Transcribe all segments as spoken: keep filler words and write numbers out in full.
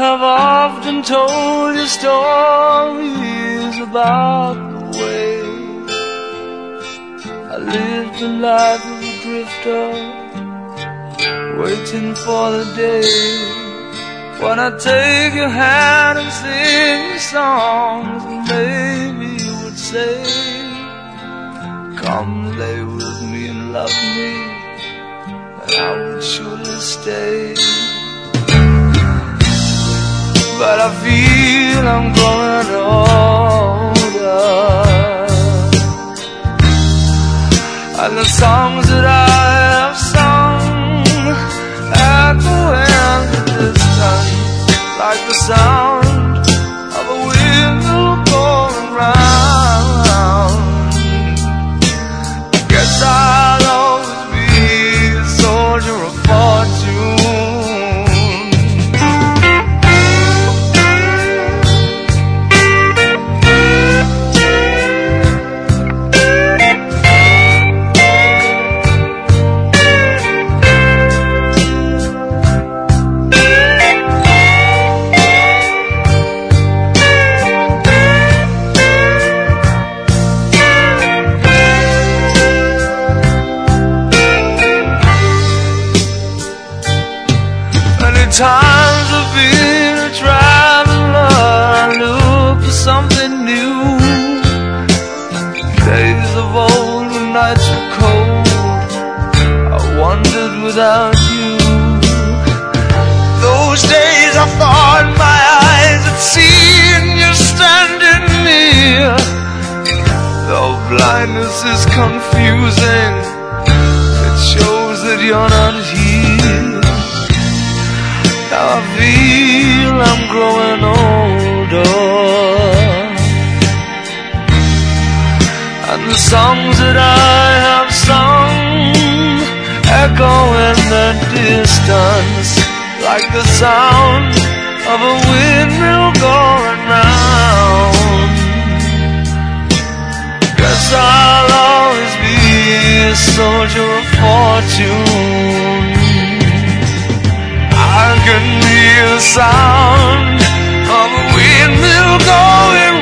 have often told you stories about the way I lived a life of a drifter, waiting for the day when I take your hand and sing you songs, and maybe you would say, come lay with me and love me, and I would surely stay. But I feel I'm growing older, and the songs that I have sung echo in the distance like the sound of a wheel going round. Guess I'll always be a soldier of fortune. Times I've been a traveler, I look for something new. Days of old when nights were cold, I wandered without you. Those days I thought my eyes had seen you standing near. Though blindness is confusing, it shows that you're not here. Now I feel I'm growing older, and the songs that I have sung echo in the distance like the sound of a windmill going round. Guess I'll always be a soldier of fortune. I can hear the sound of a windmill going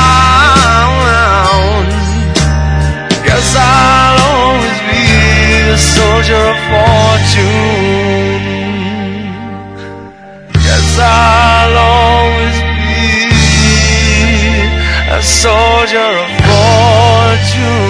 round. Guess I'll always be a soldier of fortune. Guess I'll always be a soldier of fortune.